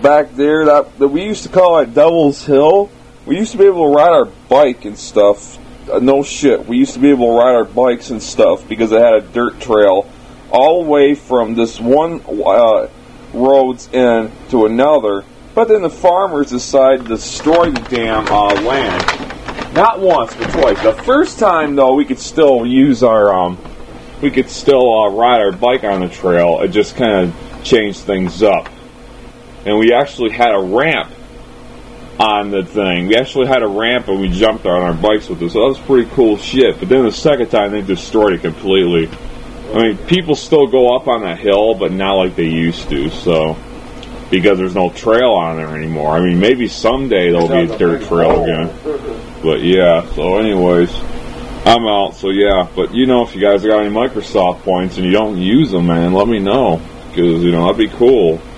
back there that we used to call it Devil's Hill. We used to be able to ride our bike and stuff. No shit. We used to be able to ride our bikes and stuff because it had a dirt trail all the way from this one road's end to another. But then the farmers decided to destroy the damn land. Not once, but twice. The first time, though, we could still use our ride our bike on the trail. It just kind of changed things up. And we actually had a ramp on the thing. We actually had a ramp and we jumped on our bikes with it. So that was pretty cool shit. But then the second time, they destroyed it completely. I mean, people still go up on that hill, but not like they used to, so... Because there's no trail on there anymore. I mean, maybe someday there'll be a dirt trail again. But yeah, so anyways... I'm out, so yeah. But, if you guys got any Microsoft points and you don't use them, man, let me know. Because, that'd be cool.